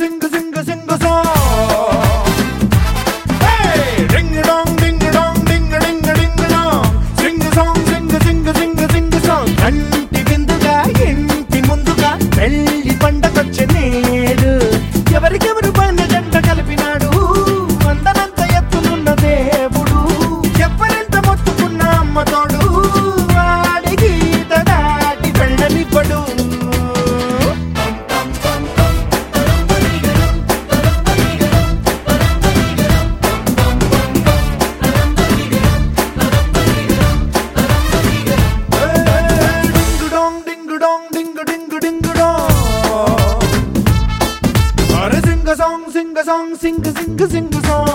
sing a song. Hey, ding a dong, ding a dong, ding a ding a ding a dong. Sing a song, sing a sing a sing a sing a song. Anti binduga, inti munduga, pelli pandakoche nedu. Evarikevaru panna janta kalpinadu. Andananta ettulunna devudu. Evvarenta mottukunna amma todu. Vaadi geeta daati vellanivadu. Sing a song, sing a sing a sing a song.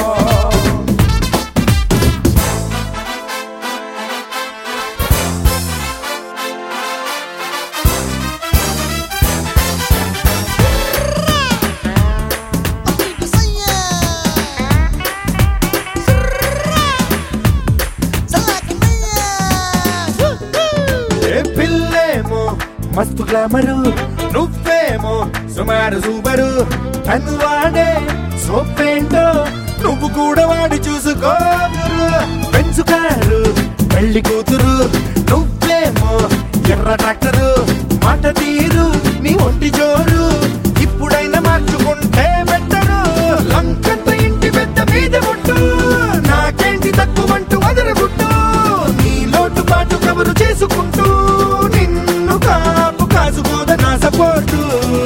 పిల్లేమో మస్తు glamour నువ్వేమో సుమారు super తను వాడే సోపేంటో నువ్వు కూడా వాడి చూసుకోరు పెంచుకారు పెళ్లి కూతురు నువ్వేమో ఎర్ర ట్రాక్టరు మాట తీరు నీ ఒంటి జోరు ఇప్పుడైనా మార్చుకుంటే బెట్టరు లంకంత ఇంటి పెద్ద మీద ముట్టు నాకేంటి తక్కువంటూ వదలగుట్టు నీ లోటు పాటు కబురు చేసుకుంటూ నిన్ను కాపు కాసుకోద నా support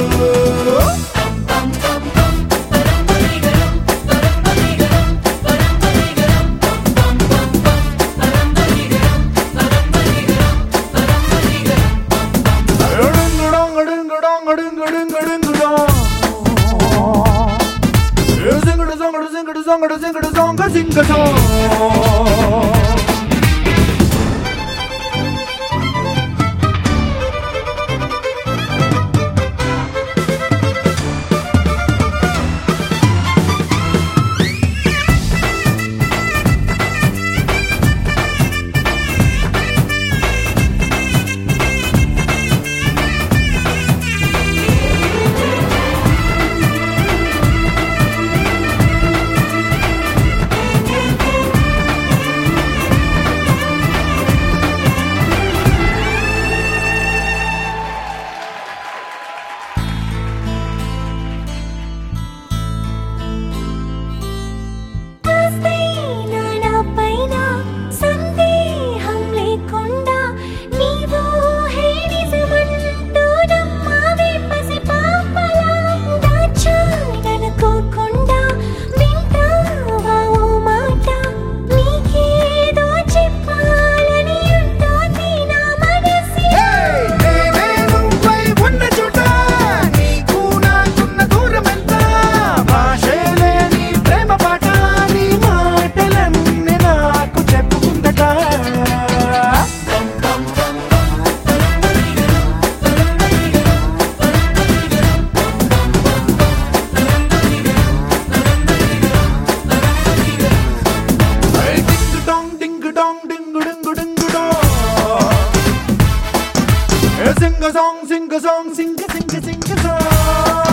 sing a song. Sing a song, sing a song, sing a sing a sing a song.